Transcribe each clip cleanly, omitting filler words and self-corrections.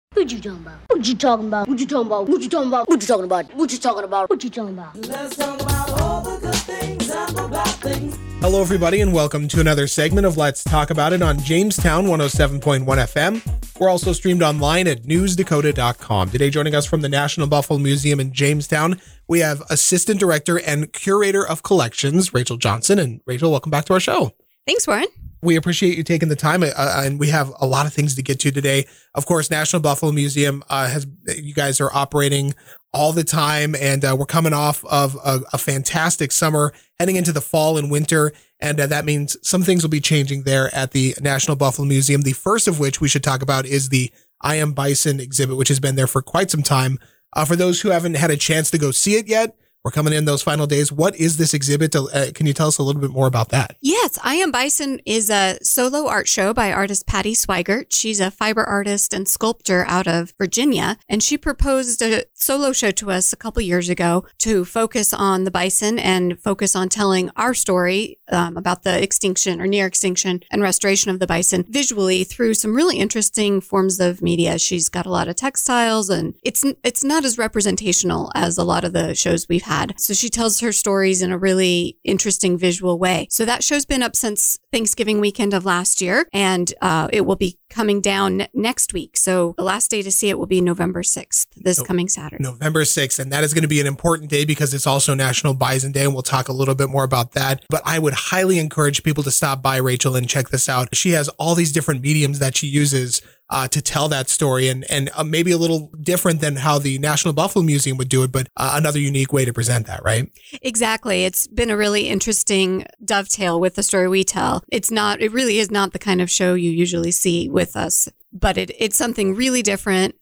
What you talking about? What you talking about? What you talking about? What you talking about? What you talking about? What you talking about? What you talking about? Let's talk about all the good things and the bad things. Hello, everybody, and welcome to another segment of Let's Talk About It on Jamestown 107.1 FM. We're also streamed online at newsdakota.com. Today, joining us from the National Buffalo Museum in Jamestown, we have Assistant Director and Curator of Collections, Rachel Johnson. And Rachel, welcome back to our show. Thanks, Warren. We appreciate you taking the time, and we have a lot of things to get to today. Of course, National Buffalo Museum you guys are operating all the time, and we're coming off of a fantastic summer, heading into the fall and winter, and that means some things will be changing there at the National Buffalo Museum. The first of which we should talk about is the I Am Bison exhibit, which has been there for quite some time. For those who haven't had a chance to go see it yet, we're coming in those final days. What is this exhibit? Can you tell us a little bit more about that? Yes, I Am Bison is a solo art show by artist Patty Swigert. She's a fiber artist and sculptor out of Virginia, and she proposed a solo show to us a couple years ago to focus on the bison and focus on telling our story about the extinction or near extinction and restoration of the bison visually through some really interesting forms of media. She's got a lot of textiles, and it's not as representational as a lot of the shows we've had. So she tells her stories in a really interesting visual way. So that show's been up since Thanksgiving weekend of last year, and it will be coming down next week. So the last day to see it will be November 6th, coming Saturday. November 6th. And that is going to be an important day because it's also National Bison Day, and we'll talk a little bit more about that. But I would highly encourage people to stop by, Rachel, and check this out. She has all these different mediums that she uses to tell that story, and maybe a little different than how the National Buffalo Museum would do it, but another unique way to present that, right? Exactly. It's been a really interesting dovetail with the story we tell. It really is not the kind of show you usually see with us, but it's something really different,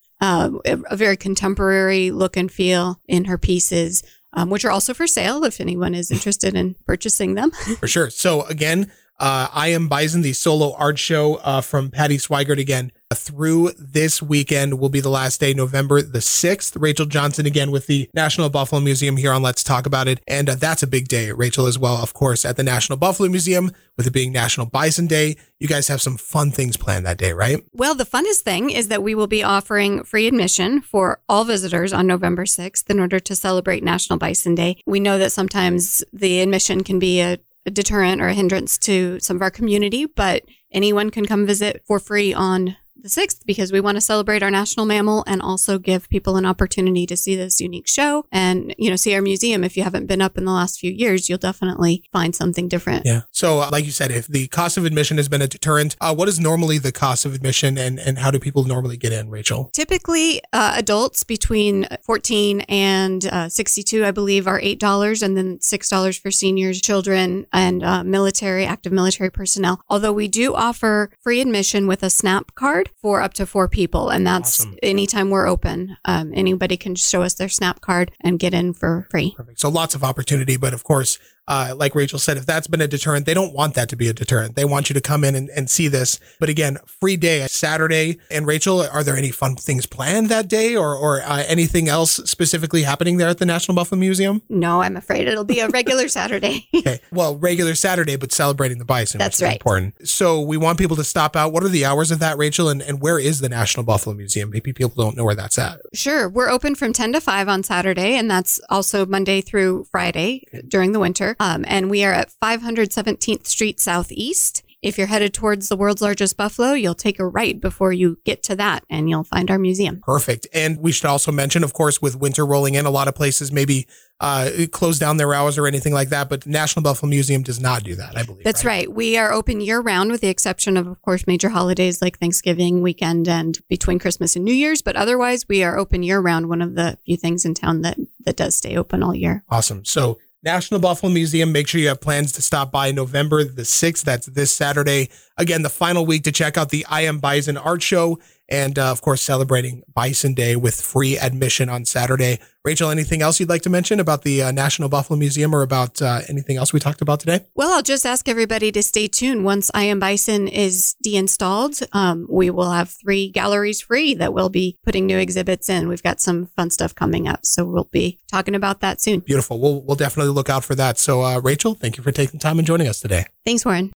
a very contemporary look and feel in her pieces, which are also for sale if anyone is interested in purchasing them. For sure. So again, I Am Bison, the solo art show from Patty Swigert again. Through this weekend will be the last day, November the 6th. Rachel Johnson again with the National Buffalo Museum here on Let's Talk About It. And that's a big day, Rachel, as well, of course, at the National Buffalo Museum, with it being National Bison Day. You guys have some fun things planned that day, right? Well, the funnest thing is that we will be offering free admission for all visitors on November 6th in order to celebrate National Bison Day. We know that sometimes the admission can be a deterrent or a hindrance to some of our community, but anyone can come visit for free on the 6th because we want to celebrate our national mammal and also give people an opportunity to see this unique show and, see our museum. If you haven't been up in the last few years, you'll definitely find something different. Yeah. So like you said, if the cost of admission has been a deterrent, what is normally the cost of admission and how do people normally get in, Rachel? Typically, adults between 14 and 62, I believe, are $8, and then $6 for seniors, children, and active military personnel. Although we do offer free admission with a SNAP card for up to 4 people. And that's awesome. Anytime we're open. Anybody can show us their SNAP card and get in for free. Perfect. So lots of opportunity. But of course, like Rachel said, if that's been a deterrent, they don't want that to be a deterrent. They want you to come in and see this. But again, free day, Saturday. And Rachel, are there any fun things planned that day or anything else specifically happening there at the National Buffalo Museum? No, I'm afraid it'll be a regular Saturday. Okay. Well, regular Saturday, but celebrating the bison. That's which is right. Important. So we want people to stop out. What are the hours of that, Rachel? And where is the National Buffalo Museum? Maybe people don't know where that's at. Sure. We're open from 10 to 5 on Saturday, and that's also Monday through Friday during the winter. And we are at 517th Street Southeast. If you're headed towards the world's largest buffalo, you'll take a right before you get to that, and you'll find our museum. Perfect. And we should also mention, of course, with winter rolling in, a lot of places maybe close down their hours or anything like that, but National Buffalo Museum does not do that, I believe. That's right. We are open year-round with the exception of course, major holidays like Thanksgiving weekend and between Christmas and New Year's, but otherwise we are open year-round, one of the few things in town that does stay open all year. Awesome. So National Buffalo Museum, make sure you have plans to stop by November the 6th. That's this Saturday. Again, the final week to check out the I Am Bison art show and, of course, celebrating Bison Day with free admission on Saturday. Rachel, anything else you'd like to mention about the National Buffalo Museum or about anything else we talked about today? Well, I'll just ask everybody to stay tuned. Once I Am Bison is deinstalled, we will have 3 galleries free that we'll be putting new exhibits in. We've got some fun stuff coming up, so we'll be talking about that soon. Beautiful. We'll definitely look out for that. So, Rachel, thank you for taking time and joining us today. Thanks, Warren.